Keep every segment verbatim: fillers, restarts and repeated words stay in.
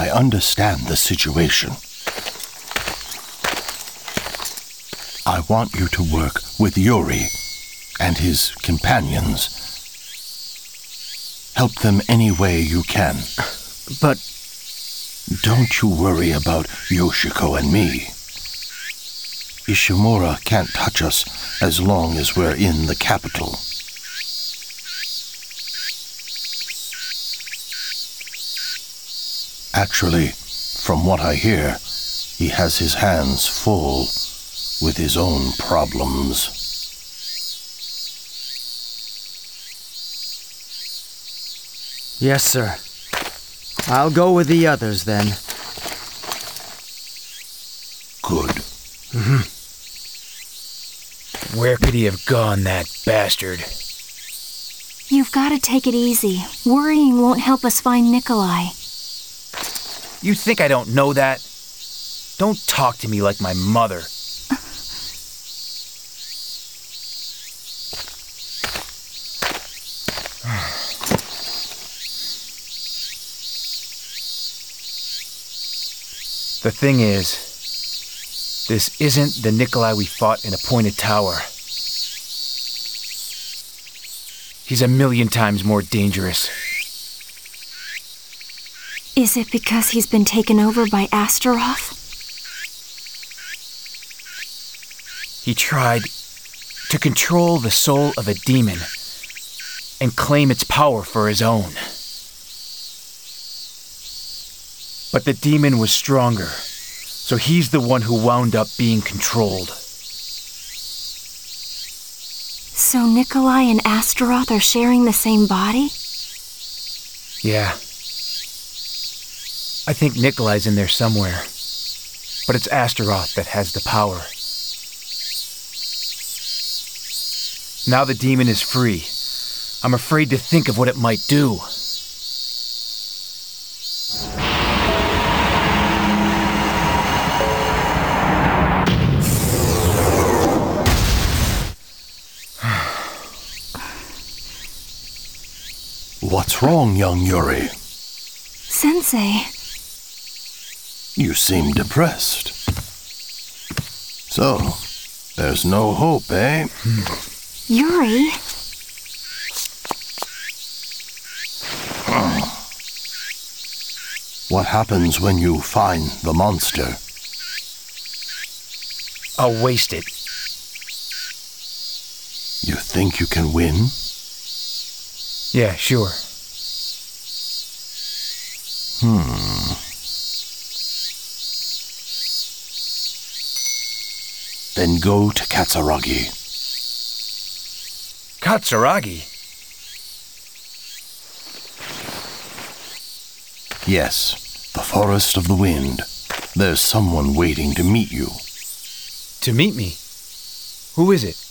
I understand the situation. I want you to work with Yuri and his companions. Help them any way you can. But... Don't you worry about Yoshiko and me. Ishimura can't touch us as long as we're in the capital. Actually, from what I hear, he has his hands full with his own problems. Yes, sir. I'll go with the others, then. Good. Mm-hmm. Where could he have gone, that bastard? You've got to take it easy. Worrying won't help us find Nikolai. You think I don't know that? Don't talk to me like my mother. The thing is, this isn't the Nikolai we fought in Appointed Tower. He's a million times more dangerous. Is it because he's been taken over by Astaroth? He tried to control the soul of a demon and claim its power for his own. But the demon was stronger, so he's the one who wound up being controlled. So Nikolai and Astaroth are sharing the same body? Yeah. I think Nikolai's in there somewhere, but it's Astaroth that has the power. Now the demon is free. I'm afraid to think of what it might do. What's wrong, young Yuri? Sensei. You seem depressed. So, there's no hope, eh? Yuri? What happens when you find the monster? I'll waste it. You think you can win? Yeah, sure. Hmm. Then go to Katsuragi. Katsuragi? Yes, the Forest of the Wind. There's someone waiting to meet you. To meet me? Who is it?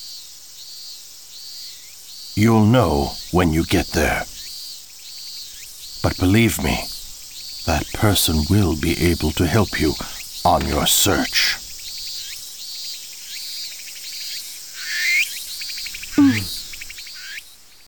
You'll know when you get there. But believe me, that person will be able to help you on your search.